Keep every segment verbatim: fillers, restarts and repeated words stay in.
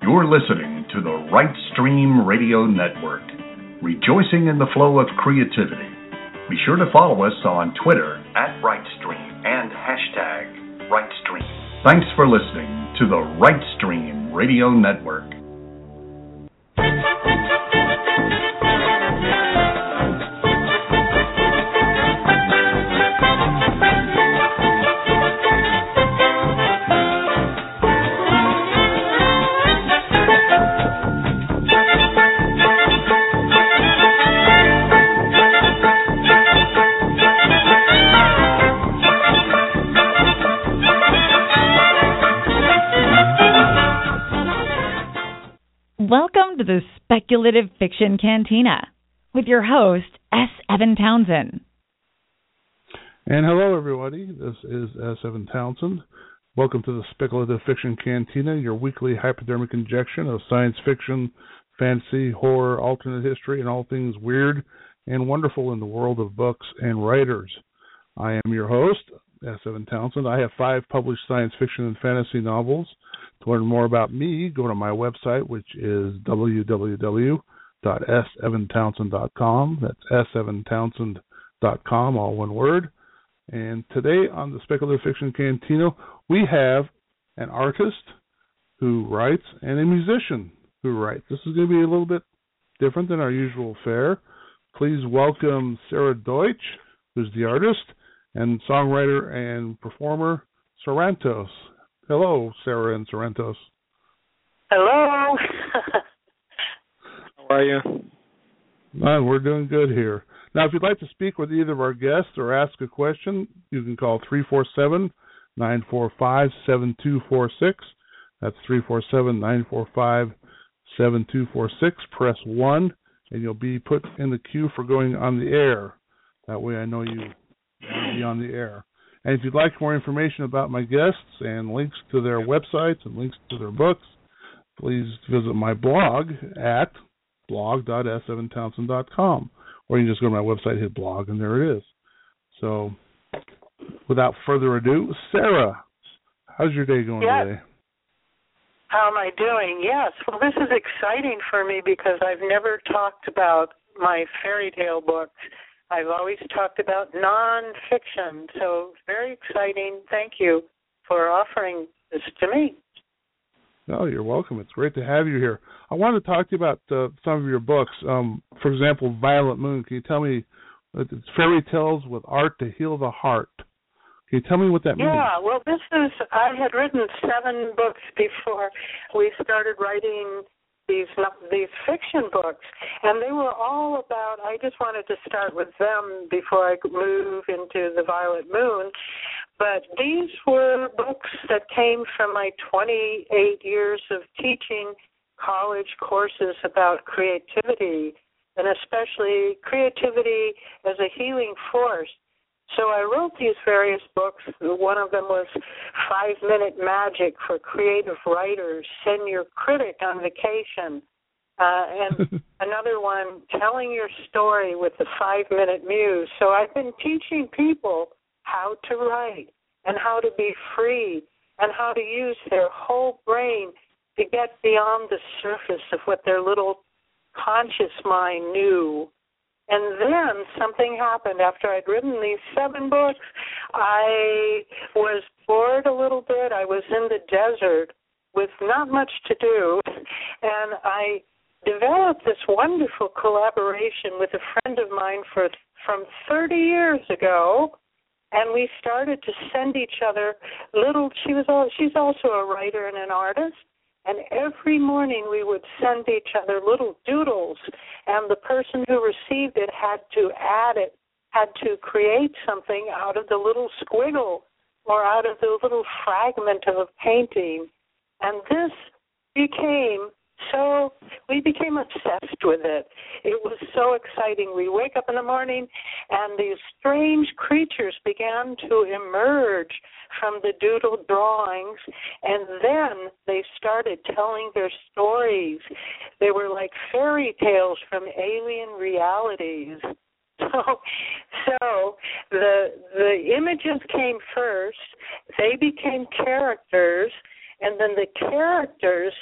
You're listening to the Right Stream Radio Network, rejoicing in the flow of creativity. Be sure to follow us on Twitter at RightStream and hashtag RightStream. Thanks for listening to the Right Stream Radio Network. Welcome to the Speculative Fiction Cantina with your host, S. Evan Townsend. And hello, everybody. This is S. Evan Townsend. Welcome to the Speculative Fiction Cantina, your weekly hypodermic injection of science fiction, fantasy, horror, alternate history, and all things weird and wonderful in the world of books and writers. I am your host, S. Evan Townsend. I have five published science fiction and fantasy novels. To learn more about me, go to my website, which is w w w dot s evan townsend dot com. That's s evan townsend dot com, all one word. And today on the Speculative Fiction Cantina, we have an artist who writes and a musician who writes. This is going to be a little bit different than our usual fare. Please welcome Sarah Deutsch, who's the artist, and songwriter and performer Sorrentos. Hello, Sarah and Sorrentos. Hello. How are you? Uh, we're doing good here. Now, if you'd like to speak with either of our guests or ask a question, you can call three four seven, nine four five, seven two four six. That's three four seven, nine four five, seven two four six. Press one, and you'll be put in the queue for going on the air. That way I know you will be on the air. And if you'd like more information about my guests and links to their websites and links to their books, please visit my blog at blog dot s evan townsend dot com. Or you can just go to my website, hit blog, and there it is. So, without further ado, Sarah, how's your day going yes. today? How am I doing? Yes. Well, this is exciting for me because I've never talked about my fairy tale books. I've always talked about nonfiction, so it's very exciting. Thank you for offering this to me. Oh, you're welcome. It's great to have you here. I want to talk to you about uh, some of your books. Um, for example, Violet Moon. Can you tell me, it's fairy tales with art to heal the heart. Can you tell me what that means? Yeah, well, this is, I had written seven books before we started writing these these fiction books, and they were all about, I just wanted to start with them before I could move into the Violet Moon, but these were books that came from my twenty-eight years of teaching college courses about creativity, and especially creativity as a healing force. So I wrote these various books. One of them was Five-Minute Magic for Creative Writers, Send Your Critic on Vacation. Uh, and another one, Telling Your Story with the Five-Minute Muse. So I've been teaching people how to write and how to be free and how to use their whole brain to get beyond the surface of what their little conscious mind knew. And then something happened after I'd written these seven books. I was bored a little bit. I was in the desert with not much to do, and I developed this wonderful collaboration with a friend of mine for, from thirty years ago, and we started to send each other little, she was all, she's also a writer and an artist, and every morning we would send each other little doodles, and the person who received it had to add it, had to create something out of the little squiggle or out of the little fragment of a painting. And this became so, we became obsessed with it. It was so exciting. We wake up in the morning and these strange creatures began to emerge from the doodle drawings, and then they started telling their stories. They were like fairy tales from alien realities. So, so the the images came first, they became characters, and then the characters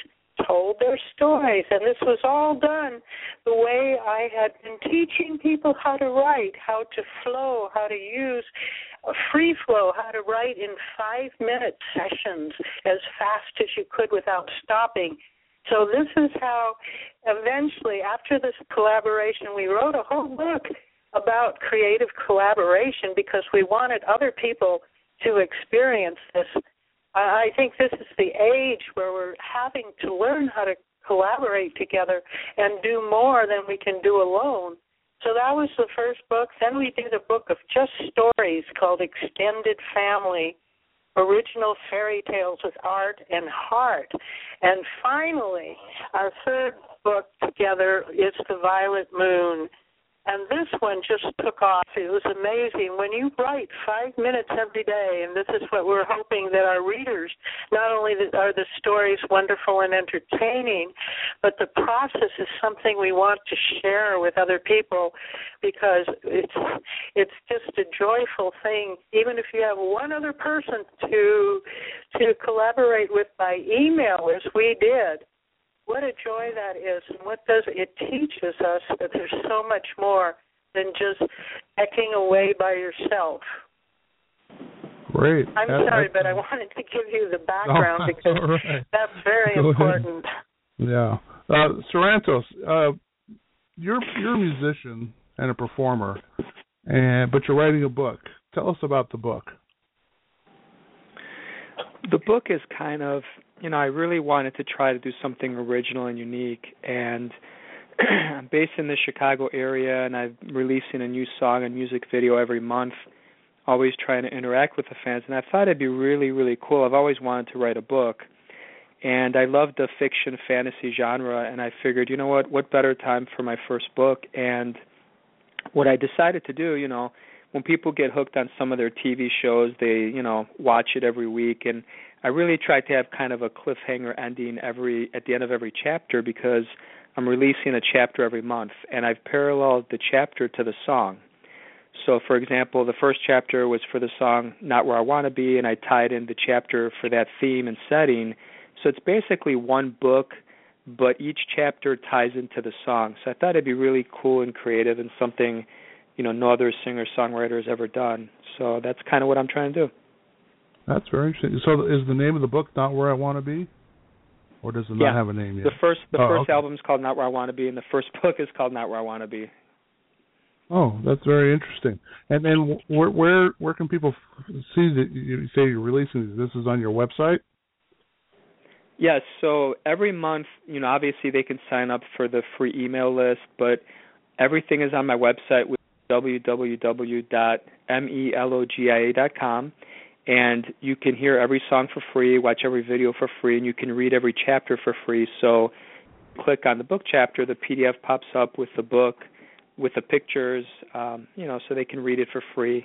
told their stories. And this was all done the way I had been teaching people how to write, how to flow, how to use a free flow, how to write in five-minute sessions as fast as you could without stopping. So this is how eventually, after this collaboration, we wrote a whole book about creative collaboration because we wanted other people to experience this. I think this is the age where we're having to learn how to collaborate together and do more than we can do alone. So that was the first book. Then we did a book of just stories called Extended Family, Original Fairy Tales with Art and Heart. And finally, our third book together is The Violet Moon. And this one just took off. It was amazing. When you write five minutes every day, and this is what we're hoping that our readers, not only are the stories wonderful and entertaining, but the process is something we want to share with other people because it's it's just a joyful thing. Even if you have one other person to to collaborate with by email, as we did, what a joy that is, and what does it teaches us that there's so much more than just pecking away by yourself. Great. I'm that, sorry, but I wanted to give you the background no, because right. that's very Go important. Ahead. Yeah. Uh, Sarantos, uh, you're, you're a musician and a performer, and but you're writing a book. Tell us about the book. The book is kind of, you know, I really wanted to try to do something original and unique, and I'm based in the Chicago area, and I'm releasing a new song and music video every month, always trying to interact with the fans, and I thought it'd be really, really cool. I've always wanted to write a book, and I love the fiction fantasy genre, and I figured, you know what, what better time for my first book, and what I decided to do, you know, when people get hooked on some of their T V shows, they, you know, watch it every week, and I really tried to have kind of a cliffhanger ending every at the end of every chapter because I'm releasing a chapter every month, and I've paralleled the chapter to the song. So, for example, the first chapter was for the song Not Where I Want to Be, and I tied in the chapter for that theme and setting. So it's basically one book, but each chapter ties into the song. So I thought it'd be really cool and creative and something, you know, no other singer-songwriter has ever done. So that's kind of what I'm trying to do. That's very interesting. So is the name of the book Not Where I Want to Be? Or does it yeah. not have a name yet? The first the oh, first okay. album is called Not Where I Want to Be, and the first book is called Not Where I Want to Be. Oh, that's very interesting. And then where where, where can people see that you say you're releasing these? This is on your website? Yes, so every month, you know, obviously they can sign up for the free email list, but everything is on my website, which is w w w dot melogia dot com. And you can hear every song for free, watch every video for free, and you can read every chapter for free. So click on the book chapter, the P D F pops up with the book, with the pictures, um, you know, so they can read it for free.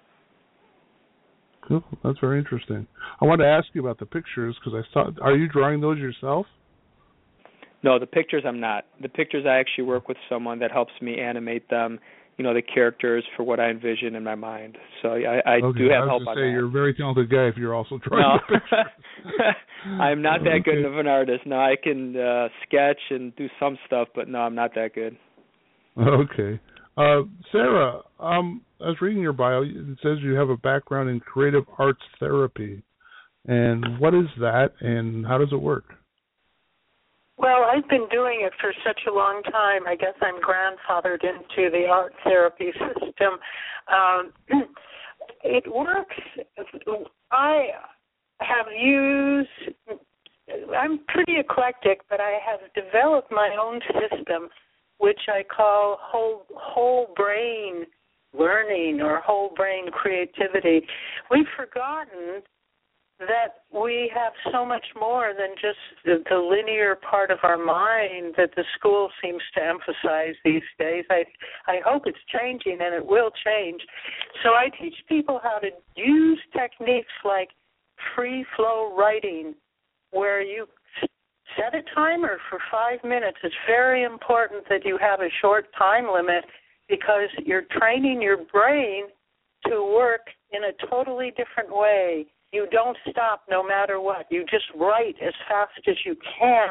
Cool. That's very interesting. I wanted to ask you about the pictures because I saw. Are you drawing those yourself? No, the pictures I'm not. The pictures I actually work with someone that helps me animate them, you know, the characters for what I envision in my mind. So I, I okay, do have I was help to on say, that. You're a very talented guy if you're also drawing no. the pictures. I'm not that okay. good of an artist. No, I can uh, sketch and do some stuff, but no, I'm not that good. Okay. Uh, Sarah, um, I was reading your bio. It says you have a background in creative arts therapy. And what is that, and how does it work? Well, I've been doing it for such a long time. I guess I'm grandfathered into the art therapy system. Um, it works. I have used, I'm pretty eclectic, but I have developed my own system, which I call whole, whole brain learning or whole brain creativity. We've forgotten that we have so much more than just the, the linear part of our mind that the school seems to emphasize these days. I, I hope it's changing, and it will change. So I teach people how to use techniques like free flow writing, where you set a timer for five minutes. It's very important that you have a short time limit because you're training your brain to work in a totally different way. You don't stop no matter what. You just write as fast as you can,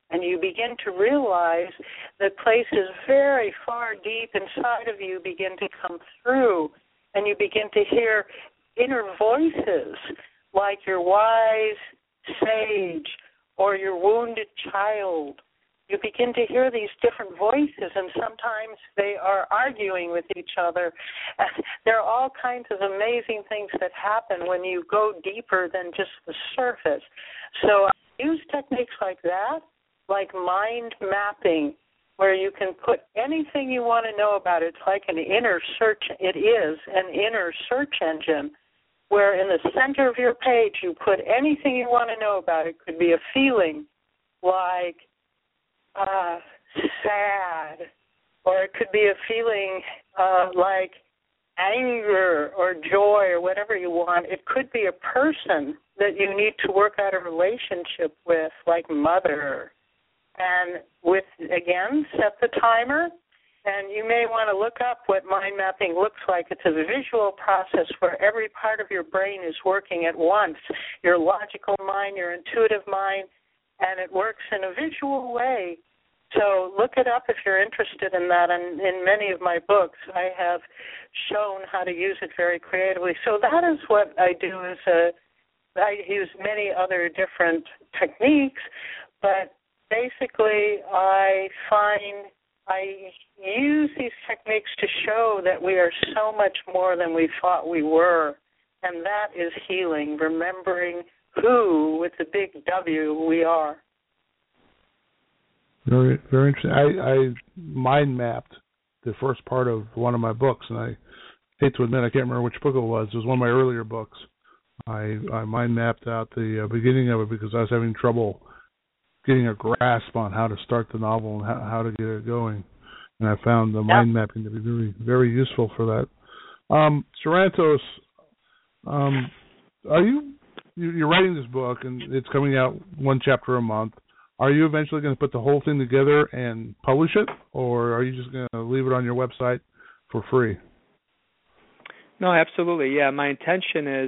And you begin to realize that places very far deep inside of you begin to come through, and you begin to hear inner voices like your wise sage or your wounded child. You begin to hear these different voices, and sometimes they are arguing with each other. There are all kinds of amazing things that happen when you go deeper than just the surface. So I use techniques like that, like mind mapping, where you can put anything you want to know about it. It's like an inner search. It is an inner search engine, where in the center of your page you put anything you want to know about. It could be a feeling like uh, sad, or it could be a feeling uh, like anger or joy or whatever you want. It could be a person that you need to work out a relationship with, like mother. And with, again, set the timer, and you may want to look up what mind mapping looks like. It's a visual process where every part of your brain is working at once, your logical mind, your intuitive mind, and it works in a visual way. So look it up if you're interested in that, and in many of my books I have shown how to use it very creatively. So that is what I do. As a, I use many other different techniques, but basically, I find I use these techniques to show that we are so much more than we thought we were, and that is healing, remembering who, with the big W, we are. Very, very interesting. I, I mind mapped the first part of one of my books, and I hate to admit I can't remember which book it was. It was one of my earlier books. I, I mind mapped out the uh, beginning of it because I was having trouble getting a grasp on how to start the novel and how, how to get it going. And I found the yep. mind mapping to be very, very useful for that. Um, Sarantos, um, are you, you're writing this book and it's coming out one chapter a month. Are you eventually going to put the whole thing together and publish it, or are you just going to leave it on your website for free? No, absolutely. Yeah, my intention is,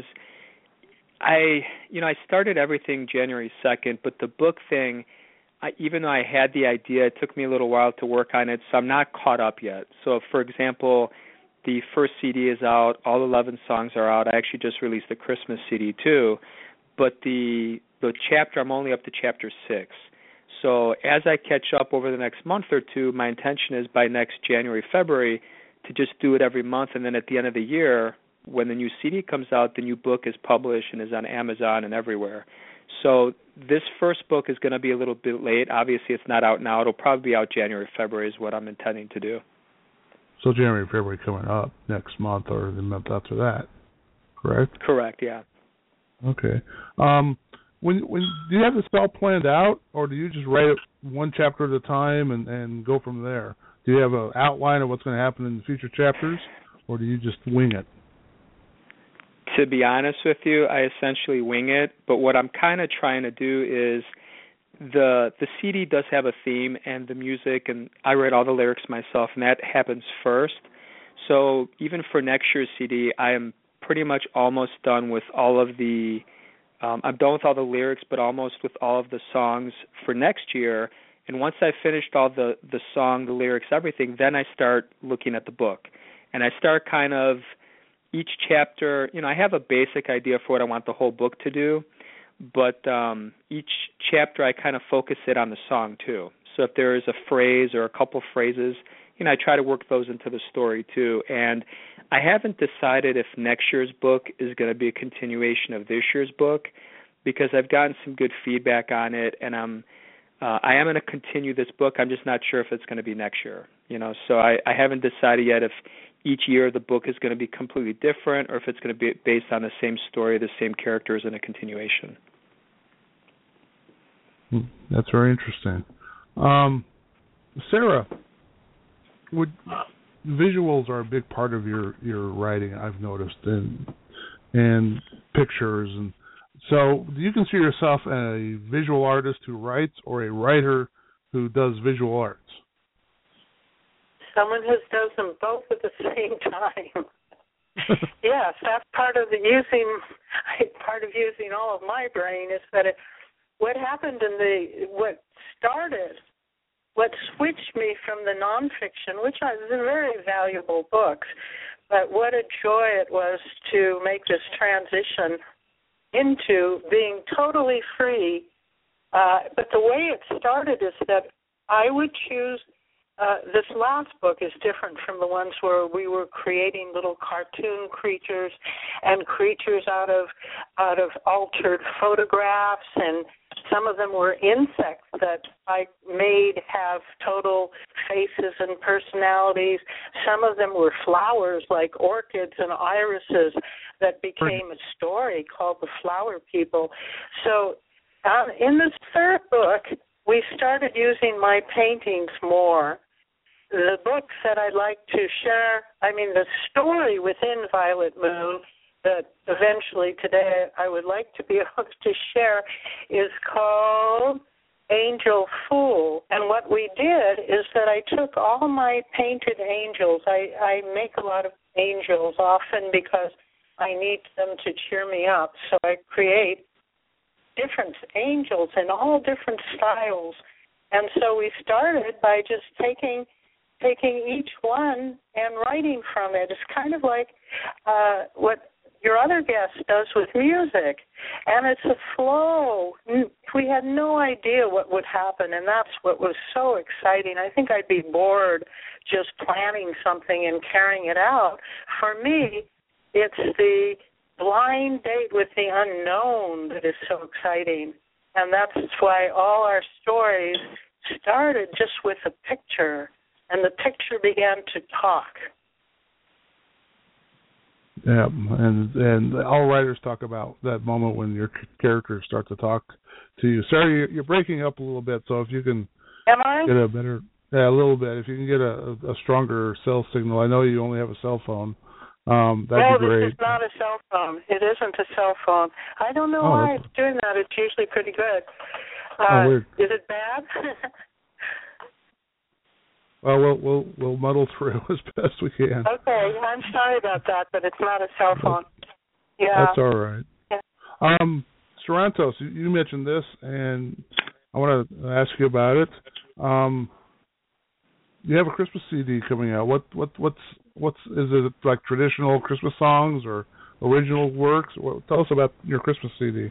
I, you know, I started everything January second, but the book thing, I, even though I had the idea, it took me a little while to work on it, so I'm not caught up yet. So, for example, the first C D is out, all eleven songs are out. I actually just released the Christmas C D too, but the the chapter, I'm only up to chapter six. So as I catch up over the next month or two, my intention is by next January, February, to just do it every month, and then at the end of the year, when the new C D comes out, the new book is published and is on Amazon and everywhere. So this first book is going to be a little bit late. Obviously, it's not out now. It'll probably be out January, February is what I'm intending to do. So January, February coming up next month or the month after that, correct? Correct, yeah. Okay. Um, when when do you have this all planned out, or do you just write it one chapter at a time and, and go from there? Do you have an outline of what's going to happen in the future chapters, or do you just wing it? To be honest with you, I essentially wing it, but what I'm kind of trying to do is the the C D does have a theme and the music, and I write all the lyrics myself, and that happens first. So even for next year's C D, I am pretty much almost done with all of the, um, I'm done with all the lyrics, but almost with all of the songs for next year. And once I've finished all the, the song, the lyrics, everything, then I start looking at the book. And I start kind of each chapter, you know, I have a basic idea for what I want the whole book to do, but um, each chapter I kind of focus it on the song too. So if there is a phrase or a couple phrases, you know, I try to work those into the story too. And I haven't decided if next year's book is going to be a continuation of this year's book, because I've gotten some good feedback on it, and I'm uh, I am going to continue this book. I'm just not sure if it's going to be next year. You know, so I, I haven't decided yet if each year the book is going to be completely different or if it's going to be based on the same story, the same characters, and a continuation. That's very interesting. Um, Sarah, would visuals are a big part of your, your writing, I've noticed, and and pictures. And so do you consider yourself a visual artist who writes or a writer who does visual arts? Someone who does them both at the same time. Yes, that's part of the using, part of using all of my brain is that it, what happened in the, what started, what switched me from the nonfiction, which are very valuable books, but what a joy it was to make this transition into being totally free. Uh, but the way it started is that I would choose, uh, this last book is different from the ones where we were creating little cartoon creatures and creatures out of out of altered photographs, and some of them were insects that I made have total faces and personalities. Some of them were flowers like orchids and irises that became a story called The Flower People. So um, in this third book, we started using my paintings more. The books that I'd like to share, I mean, the story within Violet Moon that eventually today I would like to be able to share is called Angel Fool. And what we did is that I took all my painted angels. I, I make a lot of angels often because I need them to cheer me up. So I create different angels in all different styles. And so we started by just taking taking each one and writing from it. It's kind of like uh, what your other guest does with music, and it's a flow. We had no idea what would happen, and that's what was so exciting. I think I'd be bored just planning something and carrying it out. For me, it's the blind date with the unknown that is so exciting, and that's why all our stories started just with a picture, and the picture began to talk. Yeah, and and all writers talk about that moment when your characters start to talk to you. Sorry, you're, you're breaking up a little bit, so if you can Am I? get a better, yeah, a little bit. If you can get a, a stronger cell signal. I know you only have a cell phone. Um, that'd no, be great. this is not a cell phone. It isn't a cell phone. I don't know oh, why it's doing that. It's usually pretty good. Uh, oh, weird. Is it bad? Well, we'll we'll we'll muddle through as best we can. Okay, I'm sorry about that, but it's not a cell phone. Yeah, that's all right. Yeah. Um, Sarantos, you mentioned this, and I want to ask you about it. Um, you have a Christmas C D coming out. What what what's what's is it like traditional Christmas songs or original works? Well, tell us about your Christmas C D.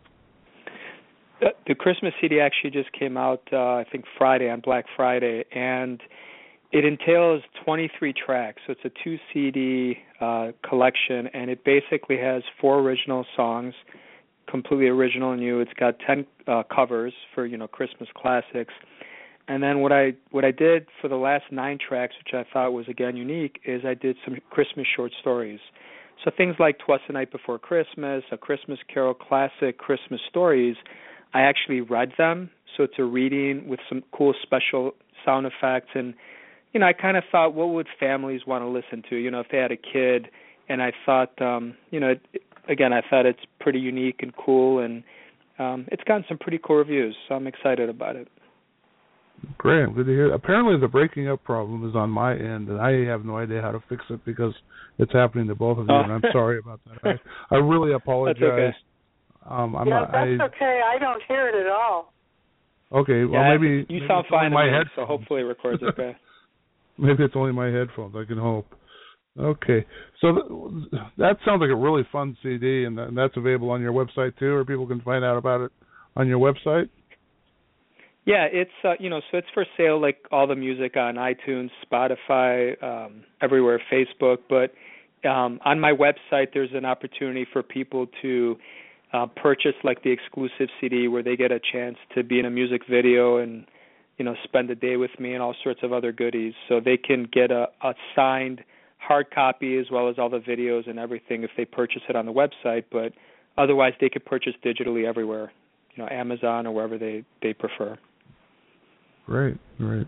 The, the Christmas C D actually just came out, uh, I think, Friday, on Black Friday, and it entails twenty-three tracks. So it's a two C D uh, collection, and it basically has four original songs, completely original and new. It's got ten uh, covers for, you know, Christmas classics. And then what I what I did for the last nine tracks, which I thought was, again, unique, is I did some Christmas short stories. So things like Twas the Night Before Christmas, A Christmas Carol, classic Christmas stories, I actually read them, so it's a reading with some cool special sound effects. And, you know, I kind of thought, what would families want to listen to, you know, if they had a kid? And I thought, um, you know, it, again, I thought it's pretty unique and cool, and um, it's gotten some pretty cool reviews, so I'm excited about it. Great, I'm good to hear. Apparently the breaking up problem is on my end, and I have no idea how to fix it because it's happening to both of you, oh. and I'm sorry about that. I, I really apologize. That's okay. Um, I'm yeah, not, that's I, okay. I don't hear it at all. Okay, well yeah, maybe you maybe sound fine to my me, headphones. so hopefully it records okay. Maybe it's only my headphones. I can hope. Okay, so th- that sounds like a really fun C D, and, th- and that's available on your website too, or people can find out about it on your website. Yeah, it's uh, you know, so it's for sale like all the music on iTunes, Spotify, um, everywhere, Facebook. But um, on my website, there's an opportunity for people to uh, purchase like the exclusive C D where they get a chance to be in a music video and, you know, spend a day with me and all sorts of other goodies. So they can get a, a signed hard copy as well as all the videos and everything if they purchase it on the website. But otherwise, they could purchase digitally everywhere, you know, Amazon or wherever they, they prefer. Great, great.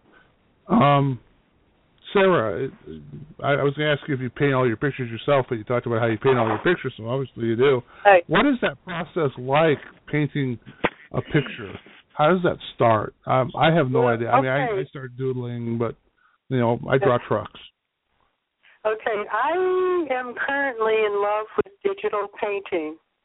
Um, Sarah, I, I was going to ask you if you paint all your pictures yourself, but you talked about how you paint all your pictures, so obviously you do. Right. What is that process like, painting a picture? How does that start? Um, I have no well, idea. I okay. mean, I, I start doodling, but, you know, I draw trucks. Okay, I am currently in love with digital painting.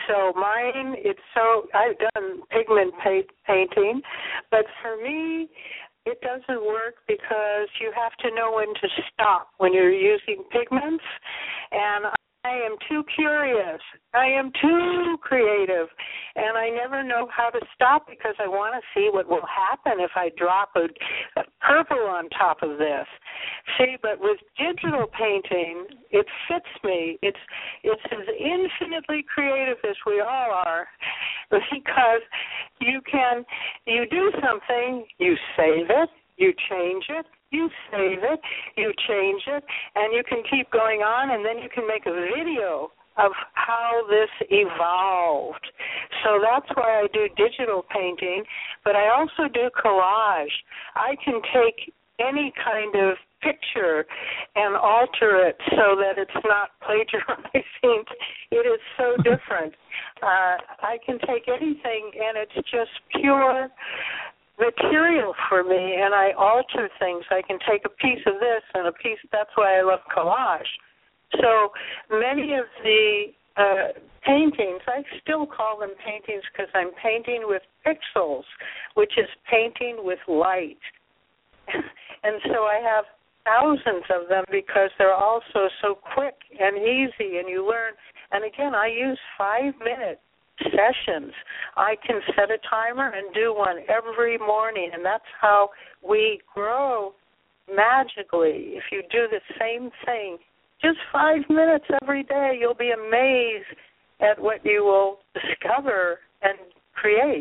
So mine, it's so, I've done pigment pa- painting, but for me, it doesn't work because you have to know when to stop when you're using pigments, and I am too curious. I am too creative, and I never know how to stop because I want to see what will happen if I drop a, a purple on top of this. See, but with digital painting, it fits me. It's it's as infinitely creative as we all are, because you can you do something, you save it, you change it, you save it, you change it, and you can keep going on, and then you can make a video of how this evolved. So that's why I do digital painting, but I also do collage. I can take any kind of picture and alter it so that it's not plagiarizing. It is so different. Uh, I can take anything, and it's just pure material for me, and I alter things. I can take a piece of this and a piece. That's why I love collage. So many of the uh, paintings, I still call them paintings because I'm painting with pixels, which is painting with light. And so I have thousands of them because they're also so quick and easy, and you learn. And again, I use five-minute sessions. I can set a timer and do one every morning, and that's how we grow magically. If you do the same thing, just five minutes every day, you'll be amazed at what you will discover and create.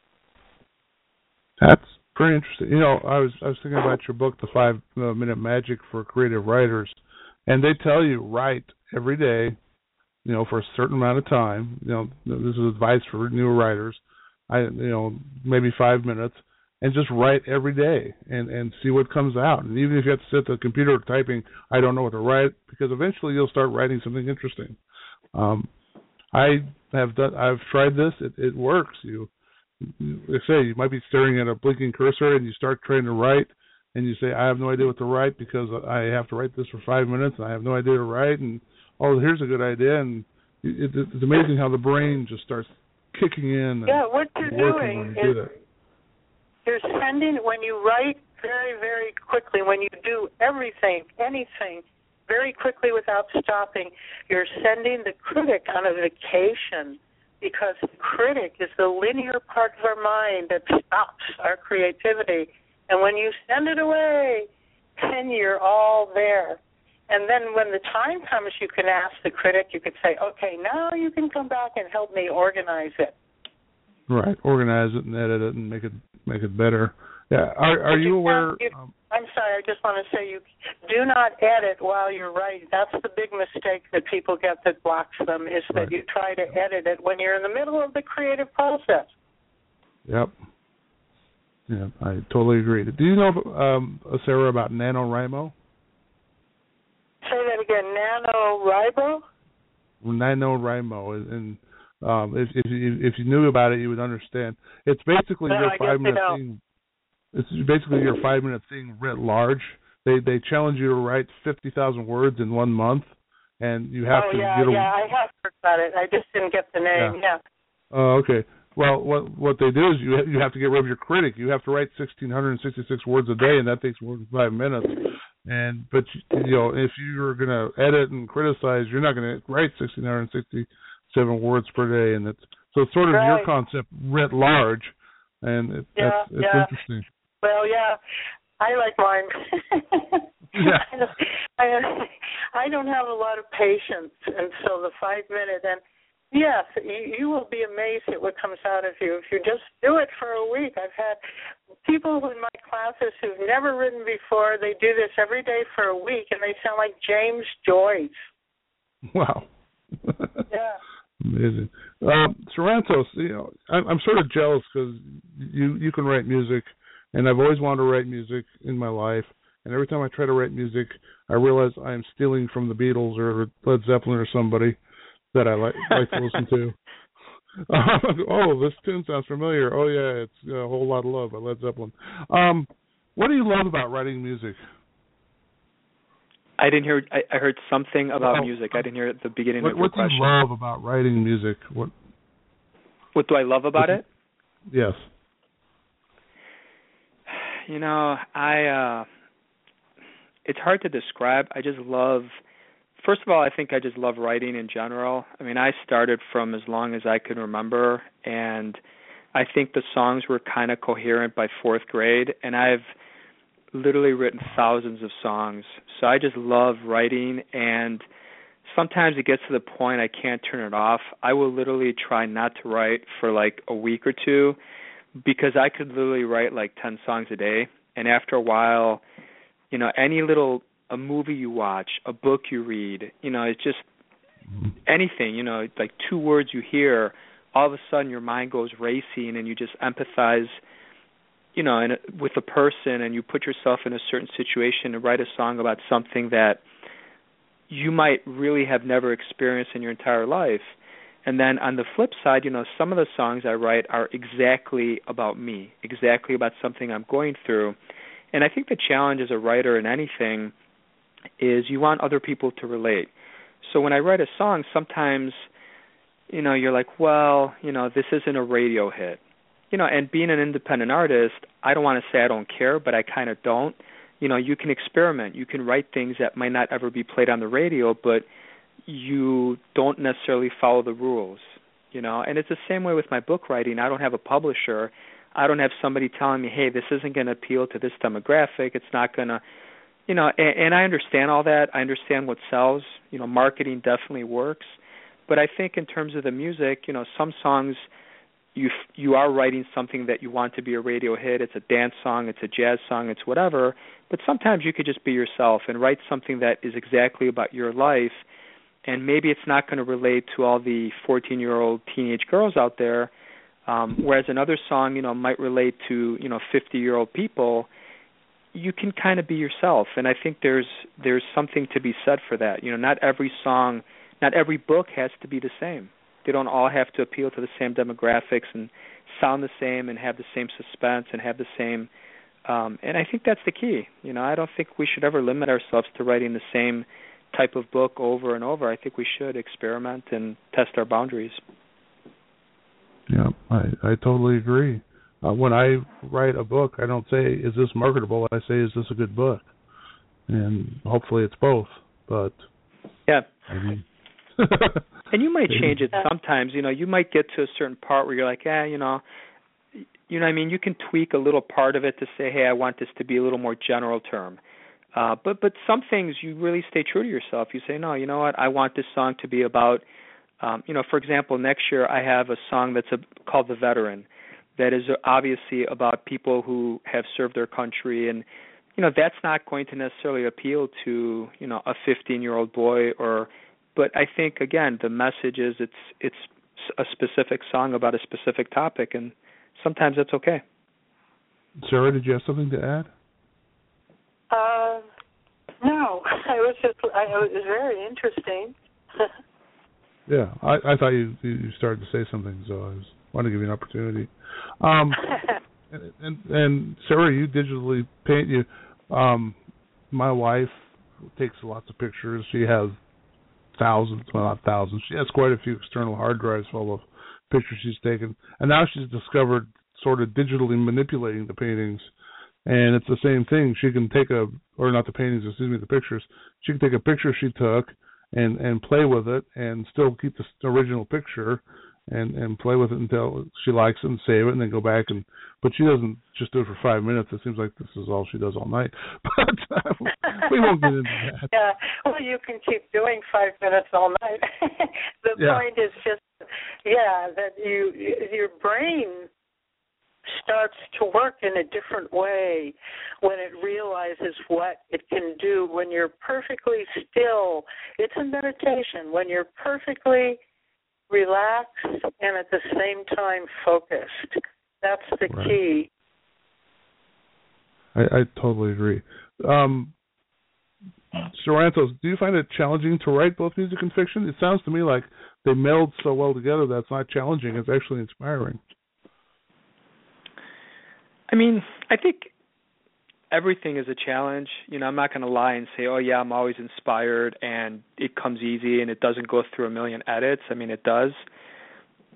That's pretty interesting. You know, I was I was thinking about your book, The Five Minute Magic for Creative Writers, and they tell you write every day, you know, for a certain amount of time. You know, this is advice for new writers. I, you know, maybe five minutes, and just write every day and, and see what comes out. And even if you have to sit at the computer typing, I don't know what to write, because eventually you'll start writing something interesting. Um, I have done. I've tried this. It, it works. You, they say you might be staring at a blinking cursor, and you start trying to write, and you say, I have no idea what to write because I have to write this for five minutes, and I have no idea to write, and oh, here's a good idea, and it, it's amazing how the brain just starts kicking in. And yeah, what you're doing is you you're sending, when you write very, very quickly, when you do everything, anything, very quickly without stopping, you're sending the critic on a vacation, because the critic is the linear part of our mind that stops our creativity. And when you send it away, then you're all there. And then when the time comes, you can ask the critic, you could say, okay, now you can come back and help me organize it. Right, organize it and edit it and make it make it better. Yeah, are, are you aware? You, um, I'm sorry, I just want to say you do not edit while you're writing. That's the big mistake that people get that blocks them, is that right. you try to edit it when you're in the middle of the creative process. Yep. Yeah, I totally agree. Do you know, um, Sarah, about NaNoWriMo? Say that again, NaNoWriMo? NaNoWriMo, and um, if if you if you knew about it, you would understand. It's basically no, your I five minute thing. It's basically your five minute thing writ large. They they challenge you to write fifty thousand words in one month, and you have oh, to. yeah, get a, yeah, I have heard about it. I just didn't get the name. Yeah. Oh, uh, okay. Well, what what they do is you you have to get rid of your critic. You have to write one thousand six hundred sixty-six words a day, and that takes more than five minutes. And but you know, if you're going to edit and criticize, you're not going to write one thousand six hundred sixty-seven words per day, and it's so it's sort of right. your concept writ large, and it, yeah, that's it's yeah. interesting. Well, yeah, I like mine. yeah. I, I don't have a lot of patience, and so the five minute and. Yes, you, you will be amazed at what comes out of you if you just do it for a week. I've had people in my classes who've never written before. They do this every day for a week, and they sound like James Joyce. Wow. Yeah. Amazing. Um, Sarantos, you know, I'm, I'm sort of jealous because you, you can write music, and I've always wanted to write music in my life. And every time I try to write music, I realize I'm stealing from the Beatles or Led Zeppelin or somebody that I like, like to listen to. Oh, this tune sounds familiar. Oh, yeah, it's A Whole Lot of Love by Led Zeppelin. Um, what do you love about writing music? I didn't hear. I, I heard something about oh, music. I didn't hear at the beginning what, of your what question. What do you love about writing music? What What do I love about it? Yes. You know, I uh, it's hard to describe. I just love, first of all, I think I just love writing in general. I mean, I started from as long as I can remember, and I think the songs were kind of coherent by fourth grade, and I've literally written thousands of songs. So I just love writing, and sometimes it gets to the point I can't turn it off. I will literally try not to write for like a week or two, because I could literally write like ten songs a day, and after a while, you know, any little, a movie you watch, a book you read, you know, it's just anything, you know, like two words you hear, all of a sudden your mind goes racing and you just empathize, you know, in a, with a person, and you put yourself in a certain situation and write a song about something that you might really have never experienced in your entire life. And then on the flip side, you know, some of the songs I write are exactly about me, exactly about something I'm going through. And I think the challenge as a writer in anything is you want other people to relate. So when I write a song, sometimes, you know, you're like, well, you know, this isn't a radio hit. You know, and being an independent artist, I don't want to say I don't care, but I kind of don't. You know, you can experiment. You can write things that might not ever be played on the radio, but you don't necessarily follow the rules, you know. And it's the same way with my book writing. I don't have a publisher. I don't have somebody telling me, hey, this isn't going to appeal to this demographic. It's not going to, you know, and, and I understand all that. I understand what sells. You know, marketing definitely works. But I think in terms of the music, you know, some songs you you are writing something that you want to be a radio hit. It's a dance song, it's a jazz song, it's whatever. But sometimes you could just be yourself and write something that is exactly about your life. And maybe it's not going to relate to all the fourteen-year-old teenage girls out there, um, whereas another song, you know, might relate to, you know, fifty-year-old people. You can kind of be yourself, and I think there's there's something to be said for that. You know, not every song, not every book has to be the same. They don't all have to appeal to the same demographics and sound the same and have the same suspense and have the same. Um, and I think that's the key. You know, I don't think we should ever limit ourselves to writing the same type of book over and over. I think we should experiment and test our boundaries. Yeah, I, I totally agree. Uh, when I write a book, I don't say, is this marketable? I say, is this a good book? And hopefully it's both. But yeah. I mean, and you might change it sometimes. You know, you might get to a certain part where you're like, eh, you know, you know what I mean? You can tweak a little part of it to say, hey, I want this to be a little more general term. Uh, but but some things you really stay true to yourself. You say, no, you know what? I want this song to be about, um, you know, for example, next year I have a song that's a, called The Veteran that is obviously about people who have served their country. And, you know, that's not going to necessarily appeal to, you know, a fifteen-year-old boy or, but I think, again, the message is it's it's a specific song about a specific topic, and sometimes that's okay. Sarah, did you have something to add? Uh, no, I was just, I, it was very interesting. Yeah, I, I thought you you started to say something, so I was wanted to give you an opportunity. Um, and, and and Sarah, you digitally paint. You, um, my wife takes lots of pictures. She has thousands, well not thousands. She has quite a few external hard drives full of pictures she's taken, and now she's discovered sort of digitally manipulating the paintings. And it's the same thing. She can take a, or not the paintings, excuse me, the pictures. She can take a picture she took and, and play with it and still keep the original picture and, and play with it until she likes it and save it and then go back and, but she doesn't just do it for five minutes. It seems like this is all she does all night. But uh, we won't get into that. Yeah, well, you can keep doing five minutes all night. The yeah. point is just, yeah, that you, your brain starts to work in a different way when it realizes what it can do when you're perfectly still. It's a meditation when you're perfectly relaxed and at the same time focused. That's the right. key. I, I totally agree. Um, Sarantos, do you find it challenging to write both music and fiction? It sounds to me like they meld so well together that it's not challenging. It's actually inspiring. I mean, I think everything is a challenge. You know, I'm not going to lie and say, oh, yeah, I'm always inspired and it comes easy and it doesn't go through a million edits. I mean, it does.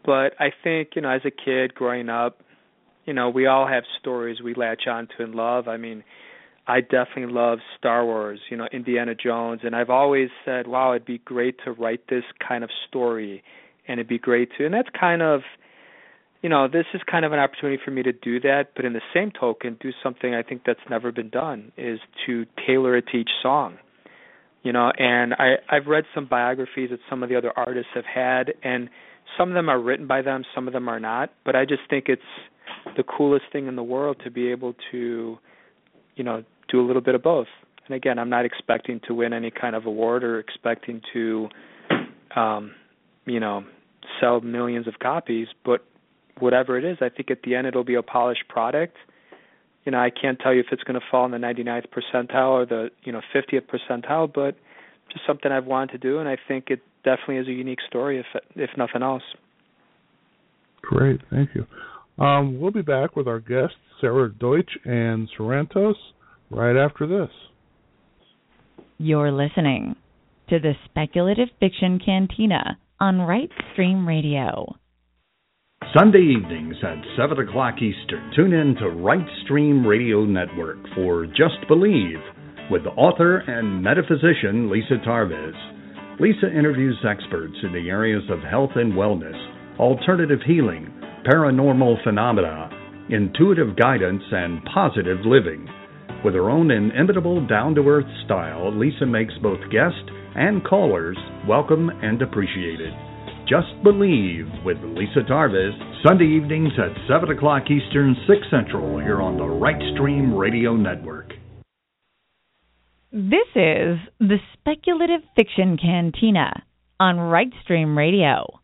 But I think, you know, as a kid growing up, you know, we all have stories we latch on to and love. I mean, I definitely love Star Wars, you know, Indiana Jones, and I've always said, wow, it'd be great to write this kind of story, and it'd be great to, and that's kind of, you know, this is kind of an opportunity for me to do that, but in the same token, do something I think that's never been done, is to tailor it to each song, you know, and I, I've read some biographies that some of the other artists have had, and some of them are written by them, some of them are not, but I just think it's the coolest thing in the world to be able to, you know, do a little bit of both. And again, I'm not expecting to win any kind of award or expecting to, um, you know, sell millions of copies, but whatever it is, I think at the end it'll be a polished product. You know, I can't tell you if it's going to fall in the ninety-ninth percentile or the, you know, fiftieth percentile, but just something I've wanted to do, and I think it definitely is a unique story, if if nothing else. Great, thank you. Um, we'll be back with our guests, Sarah Deutsch and Sorrentos, right after this. You're listening to the Speculative Fiction Cantina on Right Stream Radio. Sunday evenings at seven o'clock Eastern, tune in to Right Stream Radio Network for Just Believe with author and metaphysician Lisa Tarvis. Lisa interviews experts in the areas of health and wellness, alternative healing, paranormal phenomena, intuitive guidance, and positive living. With her own inimitable down-to-earth style, Lisa makes both guests and callers welcome and appreciated. Just Believe with Lisa Tarvis, Sunday evenings at seven o'clock Eastern, six Central, here on the Right Stream Radio Network. This is the Speculative Fiction Cantina on Right Stream Radio.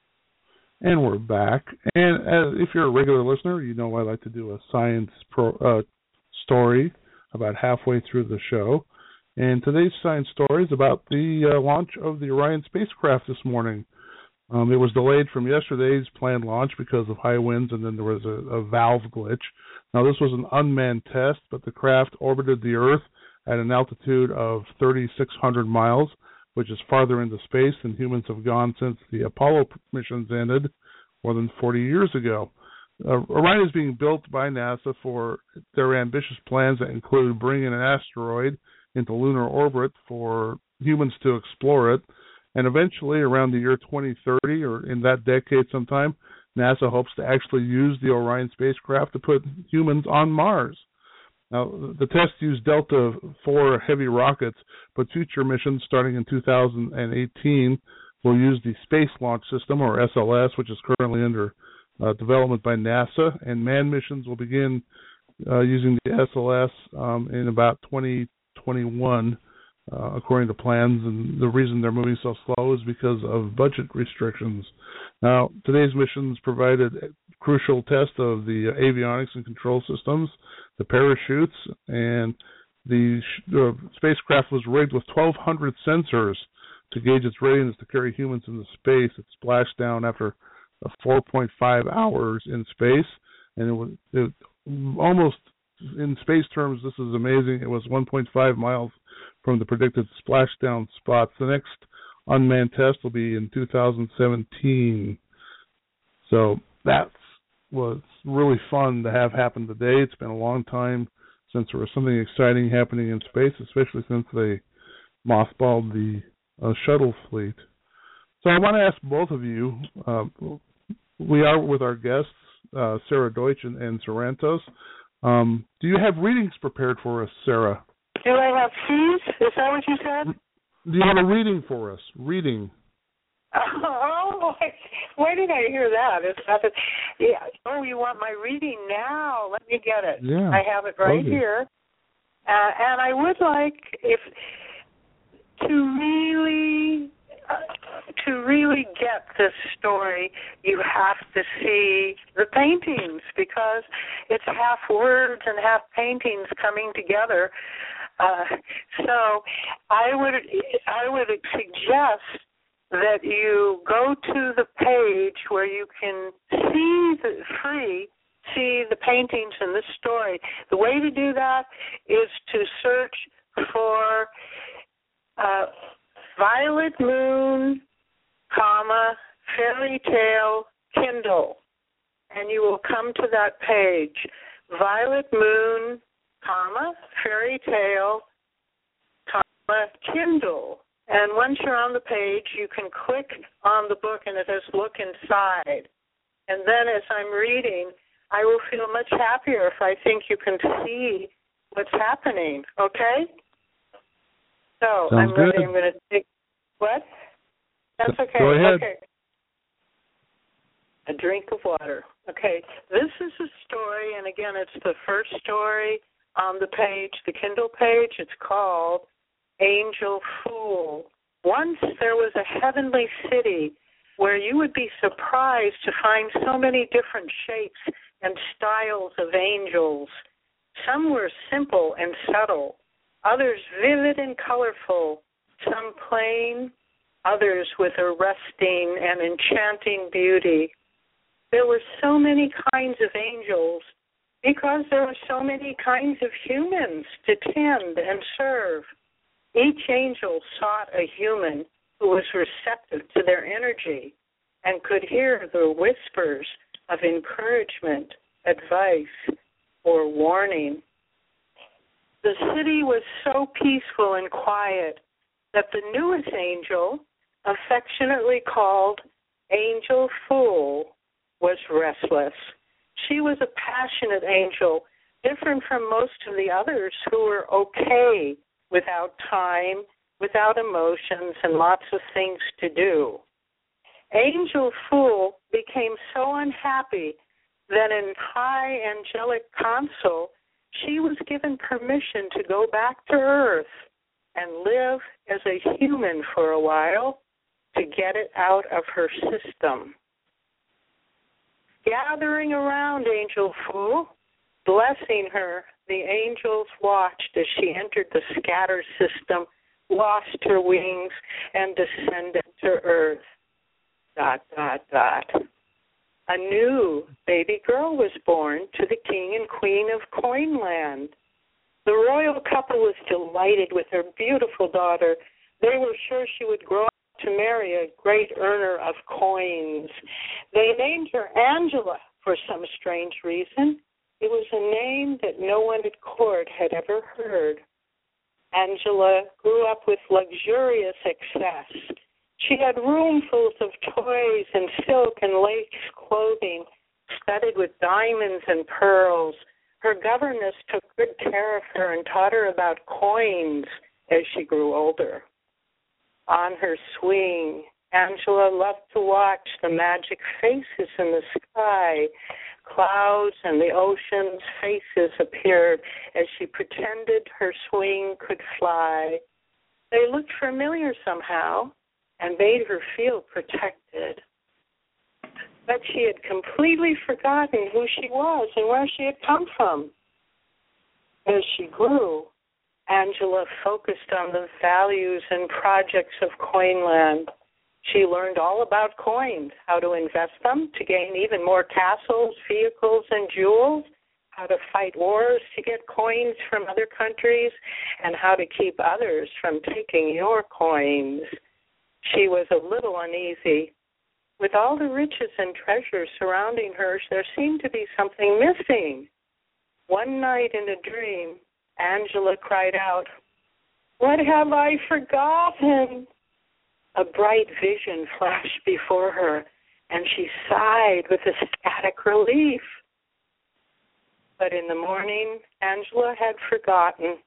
And we're back. And as, if you're a regular listener, you know I like to do a science pro, uh, story about halfway through the show. And today's science story is about the uh, launch of the Orion spacecraft this morning. Um, it was delayed from yesterday's planned launch because of high winds, and then there was a, a valve glitch. Now, this was an unmanned test, but the craft orbited the Earth at an altitude of thirty-six hundred miles, which is farther into space than humans have gone since the Apollo missions ended more than forty years ago. Uh, Orion is being built by NASA for their ambitious plans that include bringing an asteroid into lunar orbit for humans to explore it, and eventually, around the year twenty thirty, or in that decade sometime, NASA hopes to actually use the Orion spacecraft to put humans on Mars. Now, the test used Delta four heavy rockets, but future missions starting in two thousand eighteen will use the Space Launch System, or S L S, which is currently under uh, development by NASA, and manned missions will begin uh, using the S L S um, in about twenty twenty-one, uh, according to plans, and the reason they're moving so slow is because of budget restrictions. Now, today's missions provided a crucial test of the avionics and control systems, the parachutes, and the uh, spacecraft was rigged with twelve hundred sensors to gauge its readiness to carry humans into space. It splashed down after uh, four point five hours in space, and it was it, almost, in space terms, this is amazing. It was one point five miles from the predicted splashdown spots. The next unmanned test will be in two thousand seventeen. So that was really fun to have happen today. It's been a long time since there was something exciting happening in space, especially since they mothballed the uh, shuttle fleet. So I want to ask both of you, uh, we are with our guests, uh, Sarah Deutsch and, and Sorrentos. Um, do you have readings prepared for us, Sarah? Do I have fees? Is that what you said? Do you have a reading for us? Reading. Oh, where did I hear that? It's not that, yeah. Oh, you want my reading now? Let me get it. Yeah. I have it right okay. here. Uh, and I would like if to really uh, to really get this story, you have to see the paintings, because it's half words and half paintings coming together. Uh, so I would I would suggest that you go to the page where you can see the free see the paintings in the story. The way to do that is to search for uh, Violet Moon, comma, Fairy Tale Kindle, and you will come to that page, Violet Moon, comma, fairy tale, comma, Kindle. And once you're on the page, you can click on the book and it says look inside. And then as I'm reading, I will feel much happier if I think you can see what's happening, okay? So Sounds I'm ready. good. I'm going to take, what? That's okay. Go ahead. Okay. A drink of water. Okay, this is a story, and again, it's the first story on the page, the Kindle page. It's called Angel Fool. Once there was a heavenly city where you would be surprised to find so many different shapes and styles of angels. Some were simple and subtle, others vivid and colorful, some plain, others with arresting and enchanting beauty. There were so many kinds of angels because there were so many kinds of humans to tend and serve. Each angel sought a human who was receptive to their energy and could hear the whispers of encouragement, advice, or warning. The city was so peaceful and quiet that the newest angel, affectionately called Angel Fool, was restless. She was a passionate angel, different from most of the others who were okay without time, without emotions, and lots of things to do. Angel Fool became so unhappy that in high angelic council, she was given permission to go back to Earth and live as a human for a while to get it out of her system. Gathering around Angel Fool, blessing her, the angels watched as she entered the scatter system, lost her wings, and descended to Earth. Dot, dot, dot. A new baby girl was born to the king and queen of Coinland. The royal couple was delighted with their beautiful daughter. They were sure she would grow up to marry a great earner of coins. They named her Angela for some strange reason. It was a name that no one at court had ever heard. Angela grew up with luxurious excess. She had roomfuls of toys and silk and lace clothing studded with diamonds and pearls. Her governess took good care of her and taught her about coins as she grew older. On her swing, Angela loved to watch the magic faces in the sky. Clouds and the ocean's faces appeared as she pretended her swing could fly. They looked familiar somehow and made her feel protected. But she had completely forgotten who she was and where she had come from. As she grew, Angela focused on the values and projects of Coinland. She learned all about coins, how to invest them to gain even more castles, vehicles, and jewels, how to fight wars to get coins from other countries, and how to keep others from taking your coins. She was a little uneasy. With all the riches and treasures surrounding her, there seemed to be something missing. One night in a dream, Angela cried out, "What have I forgotten?" A bright vision flashed before her, and she sighed with ecstatic relief. But in the morning, Angela had forgotten.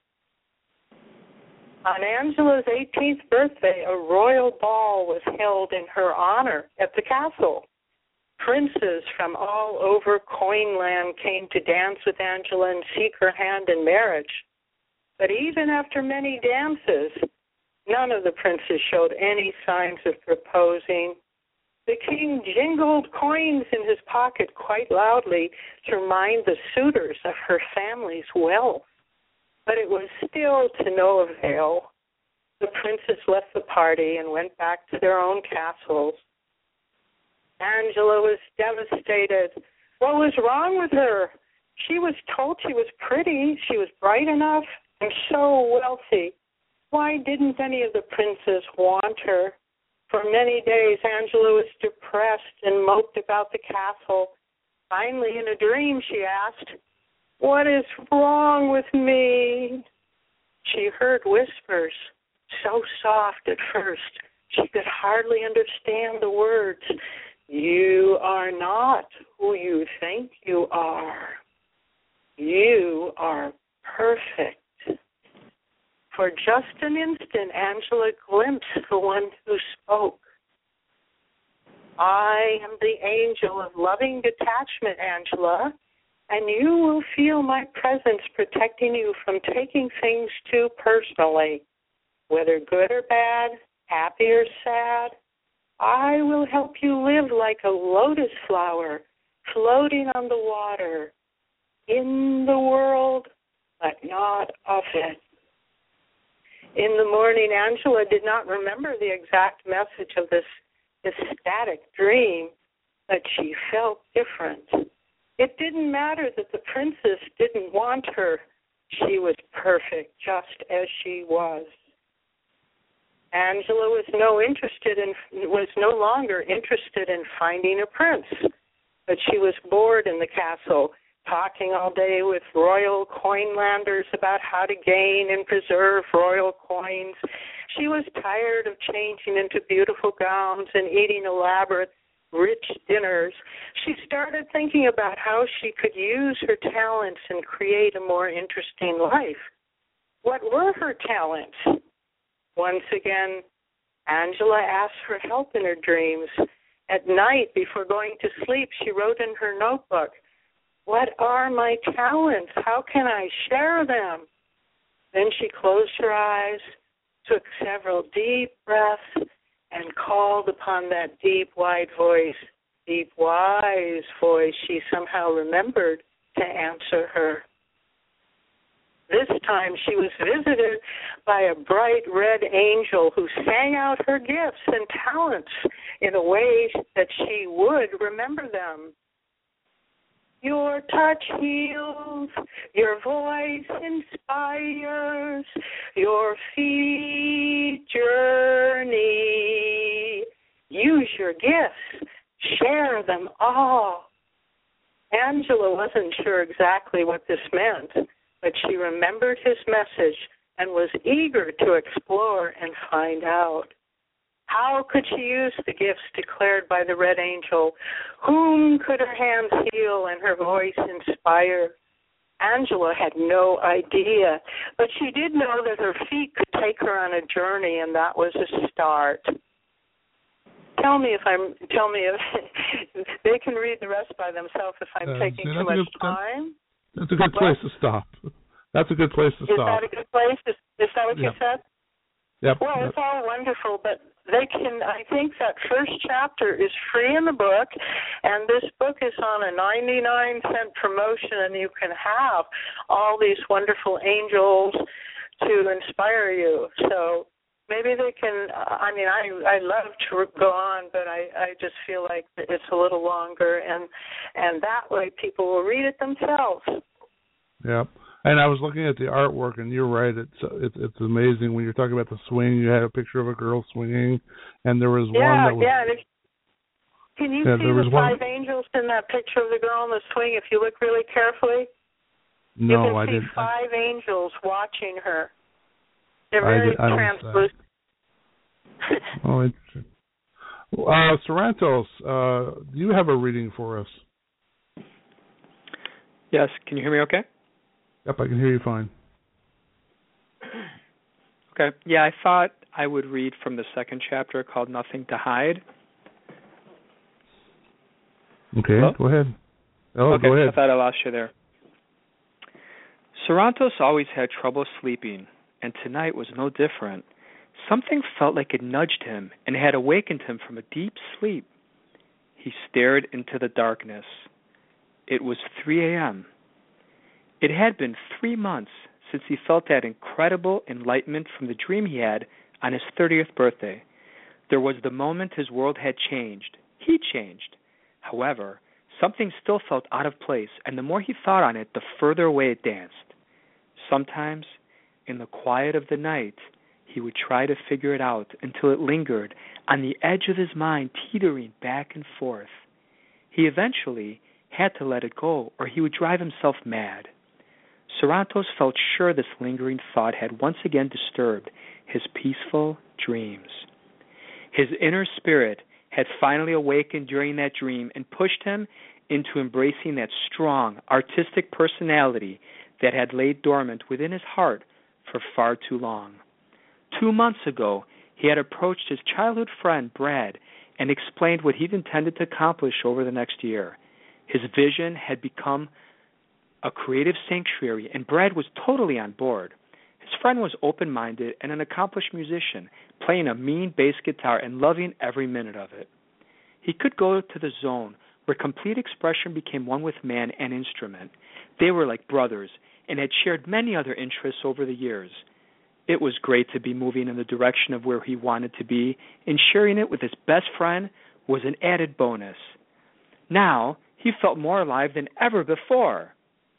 On Angela's eighteenth birthday, a royal ball was held in her honor at the castle. Princes from all over Coinland came to dance with Angela and seek her hand in marriage. But even after many dances, none of the princes showed any signs of proposing. The king jingled coins in his pocket quite loudly to remind the suitors of her family's wealth. But it was still to no avail. The princes left the party and went back to their own castles. Angela was devastated. What was wrong with her? She was told she was pretty, she was bright enough, and so wealthy. Why didn't any of the princes want her? For many days, Angela was depressed and moped about the castle. Finally, in a dream, she asked, "What is wrong with me?" She heard whispers, so soft at first, she could hardly understand the words. "You are not who you think you are. You are perfect." For just an instant, Angela glimpsed the one who spoke. "I am the angel of loving detachment, Angela, and you will feel my presence protecting you from taking things too personally. Whether good or bad, happy or sad, I will help you live like a lotus flower floating on the water, in the world, but not of it." In the morning, Angela did not remember the exact message of this ecstatic dream, but she felt different. It didn't matter that the princess didn't want her. She was perfect just as she was. Angela was no interested in was no longer interested in finding a prince, but she was bored in the castle, talking all day with royal coinlanders about how to gain and preserve royal coins. She was tired of changing into beautiful gowns and eating elaborate, rich dinners. She started thinking about how she could use her talents and create a more interesting life. What were her talents? Once again, Angela asked for help in her dreams. At night, before going to sleep, she wrote in her notebook, "What are my talents? How can I share them?" Then she closed her eyes, took several deep breaths, and called upon that deep, wide voice, deep, wise voice she somehow remembered to answer her. This time she was visited by a bright red angel who sang out her gifts and talents in a way that she would remember them. "Your touch heals, your voice inspires, your feet journey. Use your gifts, share them all." Angela wasn't sure exactly what this meant, but she remembered his message and was eager to explore and find out. How could she use the gifts declared by the Red Angel? Whom could her hands heal and her voice inspire? Angela had no idea, but she did know that her feet could take her on a journey, and that was a start. Tell me if I'm. Tell me if they can read the rest by themselves. If I'm uh, taking too much good, time. That's a good place to stop. That's a good place to is stop. Is that a good place? Is, is that what yeah. you said? Yep. Well, it's all wonderful, but they can, I think that first chapter is free in the book, and this book is on a ninety-nine cent promotion, and you can have all these wonderful angels to inspire you. So maybe they can, I mean, I I love to go on, but I, I just feel like it's a little longer, and, and that way people will read it themselves. Yep. And I was looking at the artwork, and you're right. It's it's, it's amazing. When you're talking about the swing, you had a picture of a girl swinging, and there was yeah, one that was... Yeah, yeah. Can you yeah, see the five one... angels in that picture of the girl on the swing if you look really carefully? No, you can I see didn't. five angels watching her. They're very I did, translucent. Oh, interesting. Uh, Sarantos, uh, do you have a reading for us? Yes. Can you hear me okay? Yep, I can hear you fine. Okay. Yeah, I thought I would read from the second chapter called Nothing to Hide. Okay, Hello? go ahead. Oh, okay, go ahead. I thought I lost you there. Sarantos always had trouble sleeping, and tonight was no different. Something felt like it nudged him and had awakened him from a deep sleep. He stared into the darkness. It was three a.m. It had been three months since he felt that incredible enlightenment from the dream he had on his thirtieth birthday. There was the moment his world had changed. He changed. However, something still felt out of place, and the more he thought on it, the further away it danced. Sometimes, in the quiet of the night, He would try to figure it out until it lingered on the edge of his mind, teetering back and forth. He eventually had to let it go, or he would drive himself mad. Sarantos felt sure this lingering thought had once again disturbed his peaceful dreams. His inner spirit had finally awakened during that dream and pushed him into embracing that strong, artistic personality that had laid dormant within his heart for far too long. Two months ago, he had approached his childhood friend, Brad, and explained what he'd intended to accomplish over the next year. His vision had become a creative sanctuary, and Brad was totally on board. His friend was open-minded and an accomplished musician, playing a mean bass guitar and loving every minute of it. He could go to the zone where complete expression became one with man and instrument. They were like brothers and had shared many other interests over the years. It was great to be moving in the direction of where he wanted to be, and sharing it with his best friend was an added bonus. Now, he felt more alive than ever before.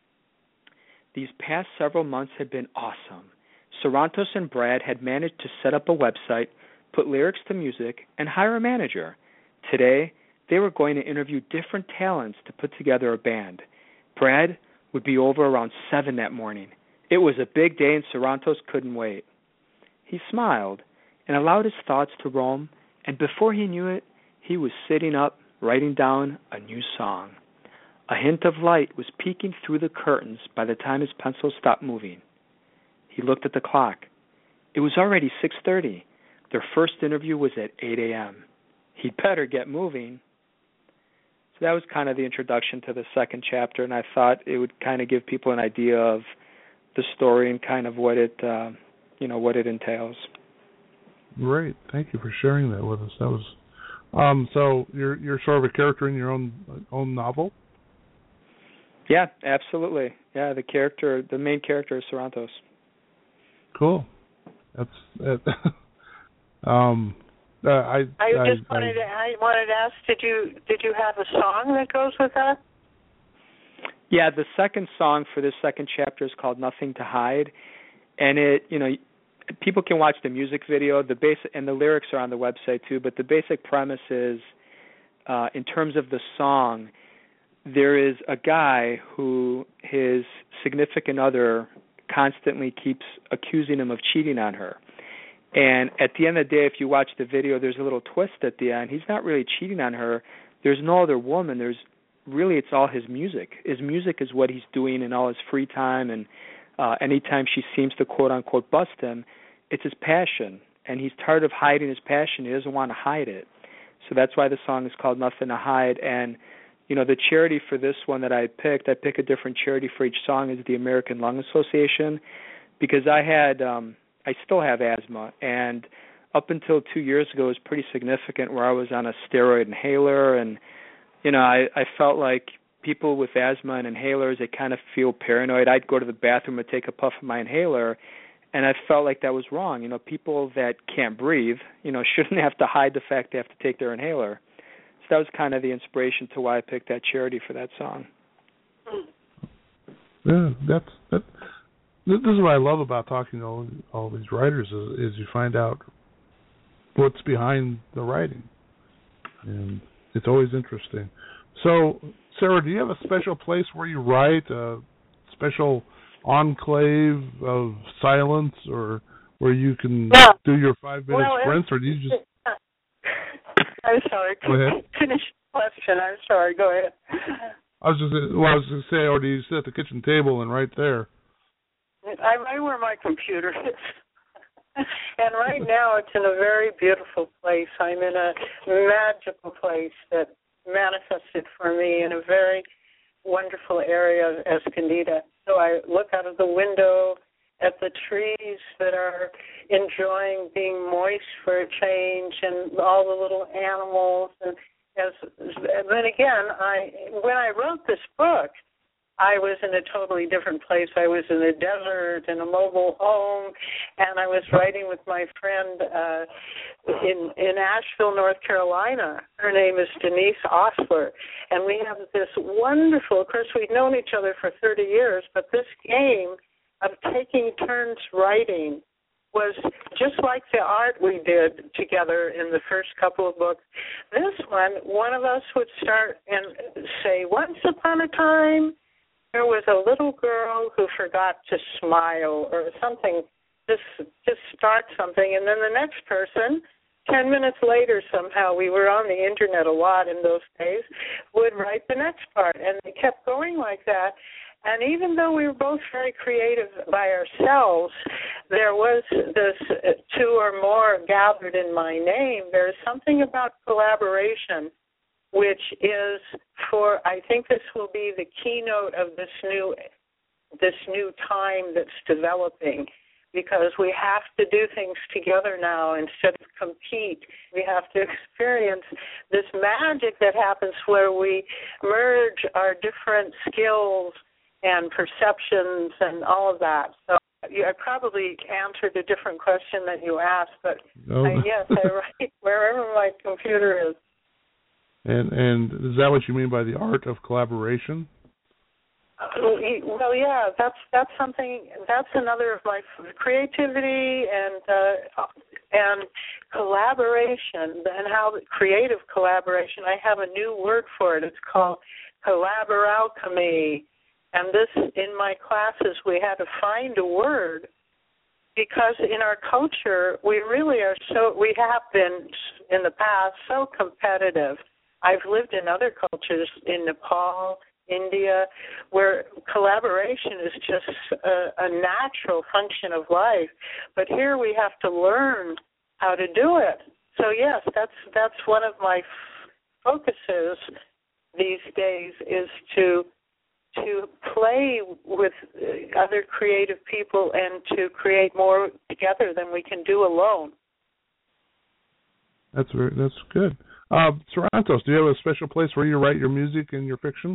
These past several months had been awesome. Sarantos and Brad had managed to set up a website, put lyrics to music, and hire a manager. Today, they were going to interview different talents to put together a band. Brad would be over around seven that morning. It was a big day, and Sarantos couldn't wait. He smiled and allowed his thoughts to roam, and before he knew it, he was sitting up, writing down a new song. A hint of light was peeking through the curtains by the time his pencil stopped moving. He looked at the clock. It was already six thirty. Their first interview was at eight a.m. He'd better get moving. So that was kind of the introduction to the second chapter, and I thought it would kind of give people an idea of the story and kind of what it, uh, you know, what it entails. Great, thank you for sharing that with us. That was, um, so you're you're sort of a character in your own own novel. Yeah, absolutely. Yeah, the character, the main character is Sarantos. Cool. That's that. um, uh, I I just I, wanted I, to I wanted to ask, did you did you have a song that goes with that? Yeah, the second song for this second chapter is called "Nothing to Hide," and it, you know, people can watch the music video. The basic and the lyrics are on the website too. But the basic premise is, uh, in terms of the song, there is a guy who his significant other constantly keeps accusing him of cheating on her. And at the end of the day, if you watch the video, there's a little twist at the end. He's not really cheating on her. There's no other woman. There's really, it's all his music. His music is what he's doing in all his free time, and uh, anytime she seems to quote-unquote bust him, it's his passion. And he's tired of hiding his passion. He doesn't want to hide it. So that's why the song is called Nothing to Hide. And you know, the charity for this one that I picked, I pick a different charity for each song, is the American Lung Association, because I had, um, I still have asthma, and up until two years ago, it was pretty significant where I was on a steroid inhaler, and, you know, I, I felt like people with asthma and inhalers, they kind of feel paranoid. I'd go to the bathroom and take a puff of my inhaler, and I felt like that was wrong. You know, people that can't breathe, you know, shouldn't have to hide the fact they have to take their inhaler. That was kind of the inspiration to why I picked that charity for that song. Yeah, that's that. This is what I love about talking to all, all these writers is, is you find out what's behind the writing, and it's always interesting. So, Sarah, do you have a special place where you write, a special enclave of silence, or where you can yeah. do your five-minute well, sprints, or do you just... I'm sorry. Go ahead. Finish the question. I'm sorry. Go ahead. I was just well, I was going to say, or do you sit at the kitchen table and right there? I write where my computer is. And right now it's in a very beautiful place. I'm in a magical place that manifested for me in a very wonderful area of Escondido. So I look out of the window at the trees that are enjoying being moist for a change, and all the little animals. And as then again, I when I wrote this book, I was in a totally different place. I was in a desert, in a mobile home, and I was writing with my friend uh, in in Asheville, North Carolina. Her name is Denise Osler, and we have this wonderful. Of course, we've known each other for thirty years, but this game of taking turns writing was just like the art we did together in the first couple of books. This one, one of us would start and say, once upon a time, there was a little girl who forgot to smile or something, just, just start something. And then the next person, ten minutes later somehow, we were on the Internet a lot in those days, would write the next part. And they kept going like that. And even though we were both very creative by ourselves, there was this uh, two or more gathered in my name. There's something about collaboration, which is for, I think this will be the keynote of this new, this new time that's developing, because we have to do things together now instead of compete. We have to experience this magic that happens where we merge our different skills and perceptions and all of that. So yeah, I probably answered a different question than you asked, but no. I, yes, I write wherever my computer is. And and is that what you mean by the art of collaboration? Well, yeah, that's that's something. That's another of my creativity and uh, and collaboration, and how creative collaboration. I have a new word for it. It's called collaboralchemy. And this, in my classes, we had to find a word, because in our culture, we really are so, we have been in the past so competitive. I've lived in other cultures, in Nepal, India, where collaboration is just a, a natural function of life. But here we have to learn how to do it. So yes, that's that's one of my f- focuses these days, is to to play with other creative people and to create more together than we can do alone. That's very, that's good. Uh, Sarantos, do you have a special place where you write your music and your fiction?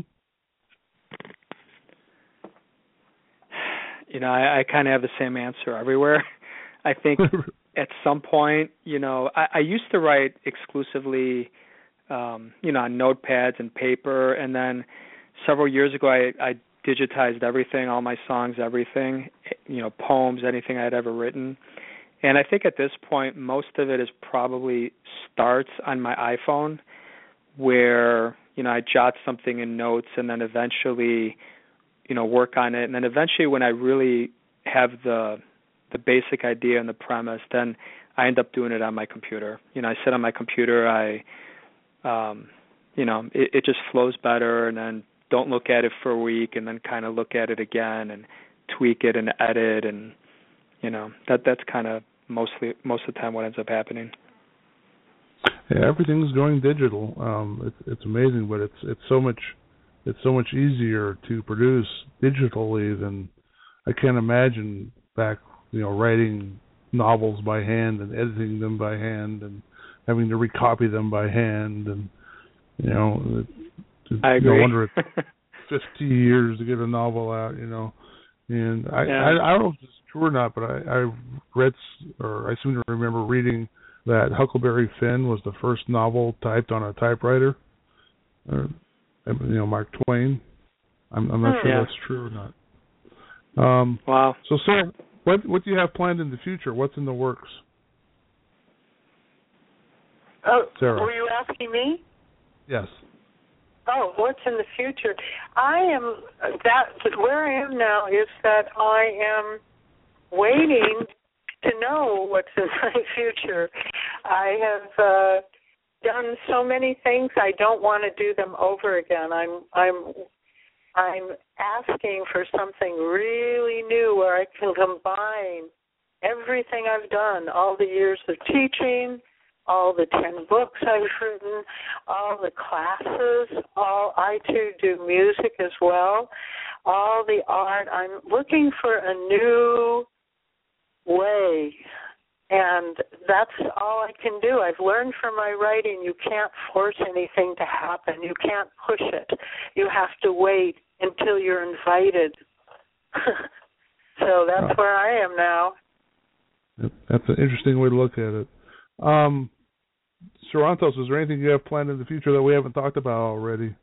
You know, I, I kind of have the same answer everywhere. I think at some point, you know, I, I used to write exclusively, um, you know, on notepads and paper, and then several years ago, I, I digitized everything, all my songs, everything, you know, poems, anything I had ever written. And I think at this point, most of it is probably starts on my iPhone, where, you know, I jot something in notes and then eventually, you know, work on it. And then eventually when I really have the the basic idea and the premise, then I end up doing it on my computer. You know, I sit on my computer, I, um, you know, it, it just flows better, and then don't look at it for a week and then kind of look at it again and tweak it and edit, and, you know, that that's kind of mostly most of the time what ends up happening. Yeah, everything's going digital. Um, it's it's amazing, but it's it's so much it's so much easier to produce digitally than I can't imagine back, you know, writing novels by hand and editing them by hand and having to recopy them by hand, and, you know, it, I agree. No wonder it took fifty years to get a novel out, you know. And I, yeah. I, I don't know if it's true or not, but I, I read, or I seem to remember reading that Huckleberry Finn was the first novel typed on a typewriter. Uh, you know, Mark Twain. I'm, I'm not oh, sure yeah. that's true or not. Um, wow. So, Sarah, what what do you have planned in the future? What's in the works? Oh, Sarah. Were you asking me? Yes. Oh, what's in the future? I am that where I am now is that I am waiting to know what's in my future. I have uh, done so many things. I don't want to do them over again. I'm I'm I'm asking for something really new where I can combine everything I've done, all the years of teaching, all the ten books I've written, all the classes, all I too do music as well, all the art. I'm looking for a new way, and that's all I can do. I've learned from my writing, you can't force anything to happen. You can't push it. You have to wait until you're invited. So that's oh. where I am now. That's an interesting way to look at it. Um, Sarantos, is there anything you have planned in the future that we haven't talked about already?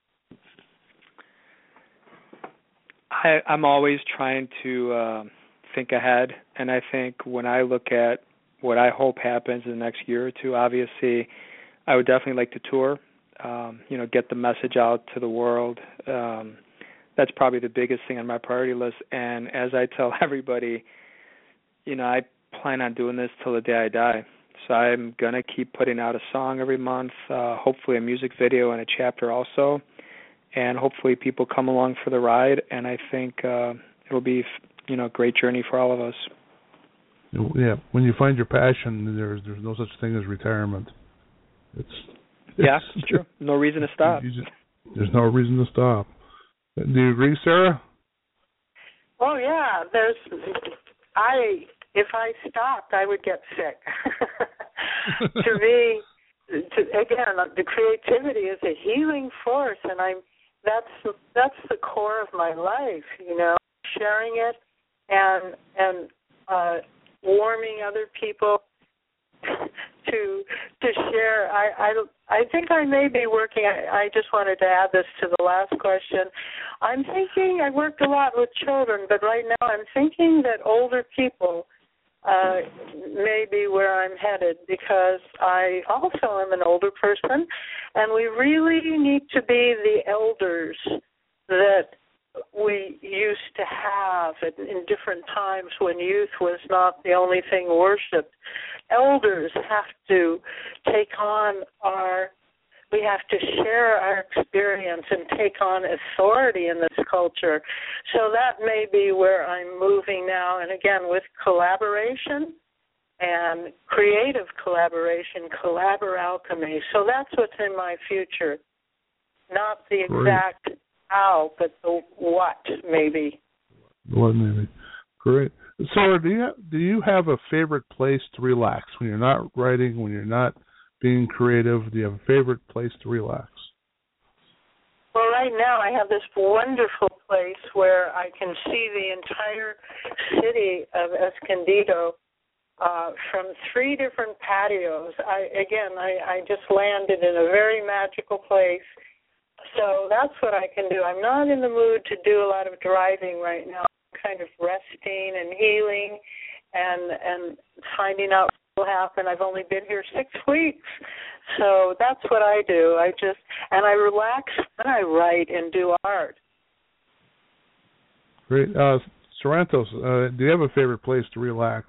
I, I'm always trying to uh, think ahead, and I think when I look at what I hope happens in the next year or two, obviously, I would definitely like to tour, um, you know, get the message out to the world. Um, that's probably the biggest thing on my priority list. And as I tell everybody, you know, I plan on doing this till the day I die. So I'm going to keep putting out a song every month, uh, hopefully a music video and a chapter also. And hopefully people come along for the ride. And I think uh, it'll be, you know, a great journey for all of us. Yeah, when you find your passion, there's there's no such thing as retirement. It's, it's yeah, it's true. No reason to stop. Just, there's no reason to stop. Do you agree, Sarah? Oh yeah, there's. I if I stopped, I would get sick. To me, to, again, the creativity is a healing force, and I'm that's that's the core of my life. You know, sharing it and and uh, warming other people to to share. I, I, I think I may be working. I, I just wanted to add this to the last question. I'm thinking I worked a lot with children, but right now I'm thinking that older people uh, may be where I'm headed, because I also am an older person, and we really need to be the elders that we used to have in different times when youth was not the only thing worshipped. Elders have to take on our, we have to share our experience and take on authority in this culture. So that may be where I'm moving now. And again, with collaboration and creative collaboration, collabor alchemy. So that's what's in my future. Not the exact Great. How, but the what, maybe. What, maybe. Great. Sarah, do you have, do you have a favorite place to relax when you're not writing, when you're not being creative? Do you have a favorite place to relax? Well, right now I have this wonderful place where I can see the entire city of Escondido uh, from three different patios. I, again, I, I just landed in a very magical place. So that's what I can do. I'm not in the mood to do a lot of driving right now. I'm kind of resting and healing and and finding out what will happen. I've only been here six weeks. So that's what I do. I just, and I relax when I write and do art. Great. Uh, Sarantos, uh, do you have a favorite place to relax?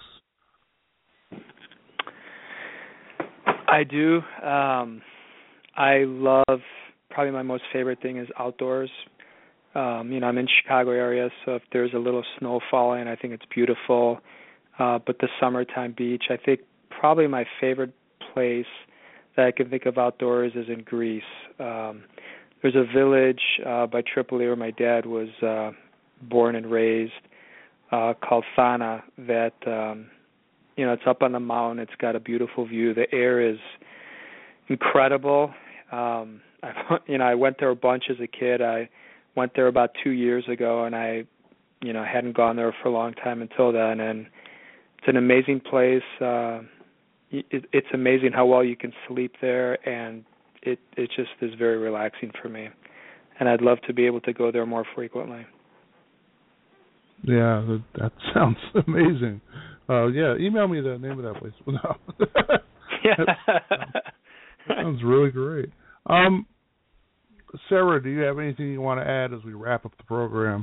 I do. Um, I love... Probably my most favorite thing is outdoors. Um, you know, I'm in Chicago area, so if there's a little snow falling, I think it's beautiful. Uh, but the summertime beach, I think probably my favorite place that I can think of outdoors is in Greece. Um, there's a village uh, by Tripoli where my dad was uh, born and raised uh, called Thana that, um, you know, it's up on the mountain. It's got a beautiful view. The air is incredible. Um, I, you know, I went there a bunch as a kid. I went there about two years ago, and I, you know, hadn't gone there for a long time until then. And it's an amazing place. Uh, it, it's amazing how well you can sleep there, and it it just is very relaxing for me. And I'd love to be able to go there more frequently. Yeah, that, that sounds amazing. Uh, yeah, email me the name of that place. No. Yeah. that sounds, that sounds really great. Um, Sarah, do you have anything you want to add as we wrap up the program?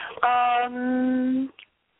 Um,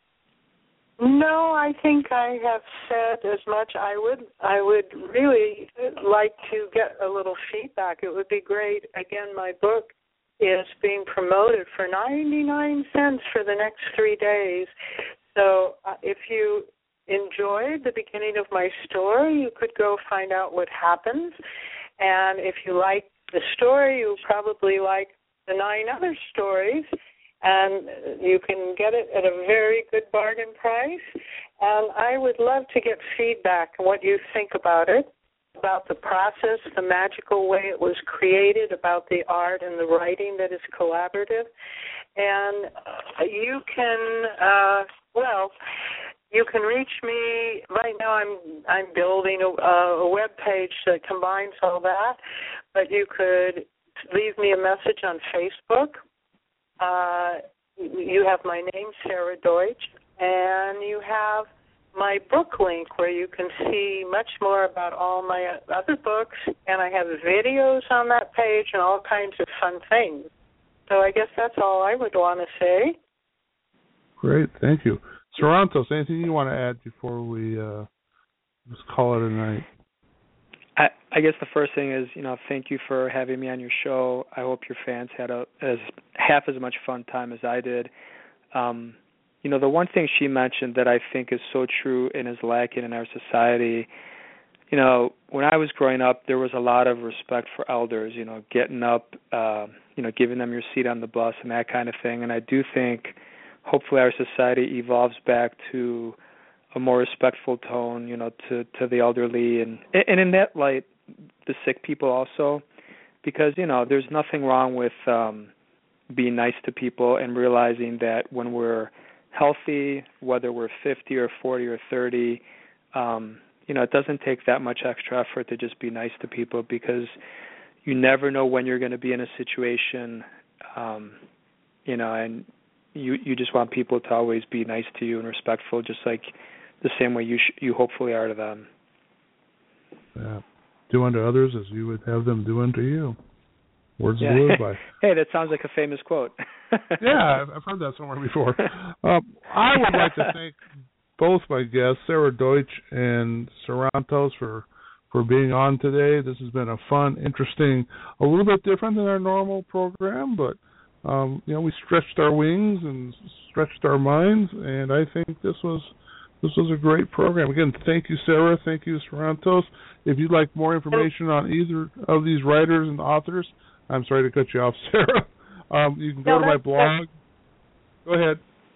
no, I think I have said as much. I would, I would really like to get a little feedback. It would be great. Again, my book is being promoted for ninety-nine cents for the next three days. So uh, if you enjoyed the beginning of my story, you could go find out what happens. And if you like the story, you'll probably like the nine other stories, and you can get it at a very good bargain price. And I would love to get feedback on what you think about it, about the process, the magical way it was created, about the art and the writing that is collaborative. And you can, uh, well... You can reach me right now. I'm I'm building a, a web page that combines all that, but you could leave me a message on Facebook. Uh, you have my name, Sarah Deutsch, and you have my book link where you can see much more about all my other books, and I have videos on that page and all kinds of fun things. So I guess that's all I would want to say. Great, thank you. Sarantos, anything you want to add before we uh, just call it a night? I, I guess the first thing is, you know, thank you for having me on your show. I hope your fans had a, as half as much fun time as I did. Um, you know, the one thing she mentioned that I think is so true and is lacking in our society, you know, when I was growing up, there was a lot of respect for elders, you know, getting up, uh, you know, giving them your seat on the bus and that kind of thing. And I do think hopefully our society evolves back to a more respectful tone, you know, to, to the elderly, and and in that light, the sick people also, because, you know, there's nothing wrong with um, being nice to people and realizing that when we're healthy, whether we're fifty or forty or thirty, um, you know, it doesn't take that much extra effort to just be nice to people, because you never know when you're going to be in a situation, um, you know, and you you just want people to always be nice to you and respectful, just like the same way you sh- you hopefully are to them. Yeah. Do unto others as you would have them do unto you. Words yeah. to live by. Hey, that sounds like a famous quote. Yeah, I've heard that somewhere before. Um, I would like to thank both my guests, Sarah Deutsch and Sarantos, for for being on today. This has been a fun, interesting, a little bit different than our normal program, but um, you know, we stretched our wings and stretched our minds, and I think this was this was a great program. Again, thank you, Sarah. Thank you, Sarantos. If you'd like more information on either of these writers and authors, I'm sorry to cut you off, Sarah. Um, you can go no, to my blog. Go ahead.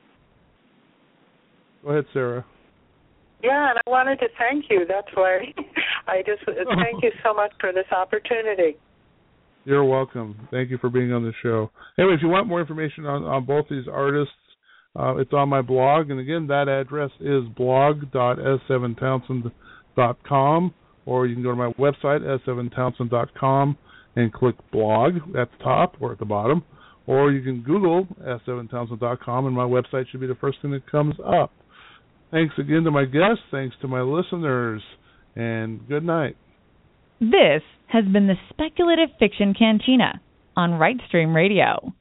Go ahead, Sarah. Yeah, and I wanted to thank you. That's why I just thank you so much for this opportunity. You're welcome. Thank you for being on the show. Anyway, if you want more information on, on both these artists, uh, it's on my blog. And again, that address is blog dot s seven townsend dot com, or you can go to my website, s seven townsend dot com, and click blog at the top or at the bottom. Or you can Google s seven townsend dot com, and my website should be the first thing that comes up. Thanks again to my guests. Thanks to my listeners. And good night. This has been the Speculative Fiction Cantina on Right Stream Radio.